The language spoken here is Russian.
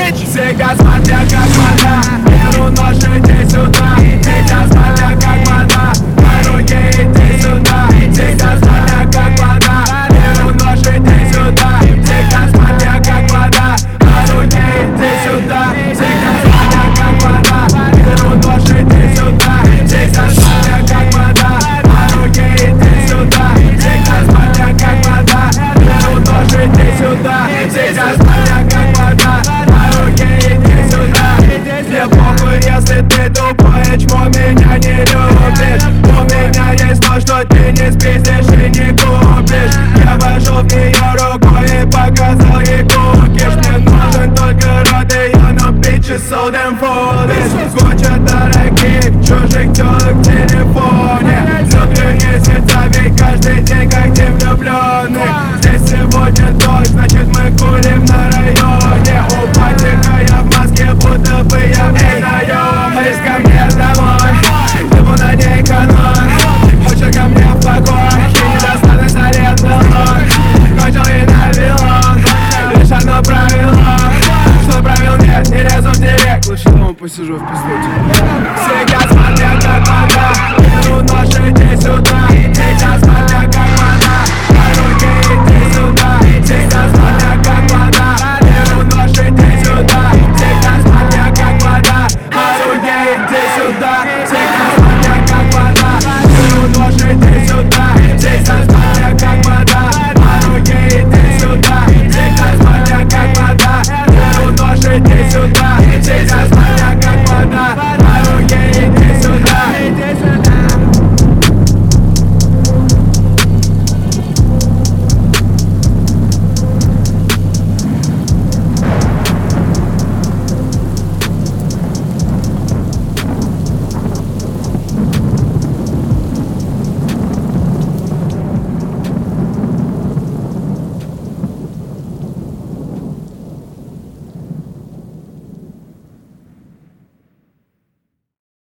Всегда смотря как вода, беру нож, иди сюда. Всегда смотря как вода, по руке иди сюда. Всегда смотря как вода, беру нож, иди сюда. Всегда смотря как вода, по руке иди сюда. Всегда смотря как вода, беру нож, иди сюда. Всегда смотря как вода, по руке иди сюда. Всегда смотря как вода, беру нож, иди сюда. Всегда смотря как вода, по руке иди сюда. Мне похуй, если ты тупой, чмо меня не любишь. У меня есть то, что ты не спиздишь и не купишь. Я вошел в нее рукой и показал ей кукиш. Мне нужен только рот и я на биче so damn foolish. Куча дорогих чужих тёлок в телефоне. Внутри сердца, ведь каждый день как день влюбленных. Здесь сегодня дождь, значит мы курим на районе. У патика я в Москве, будто бы я в наем. Лезь ко мне домой, живу на ней канон. Хочешь ко мне в покой, и недостаток зарезал ног. Кончил и навело, лишь одно правило. Что правил нет, не лезу в директ. Лучше дома посижу в пиздуте. Всегда смотря как вода, беру нож, иди сюда. Всегда смотря как вода, по руке иди сюда. Всегда смотря как вода, беру нож, иди сюда. Всегда смотря как вода, по руке иди сюда. Всегда смотря как вода, беру нож, иди сюда. Всегда смотря как вода, по руке иди сюда. Всегда смотря как вода, беру нож, иди сюда.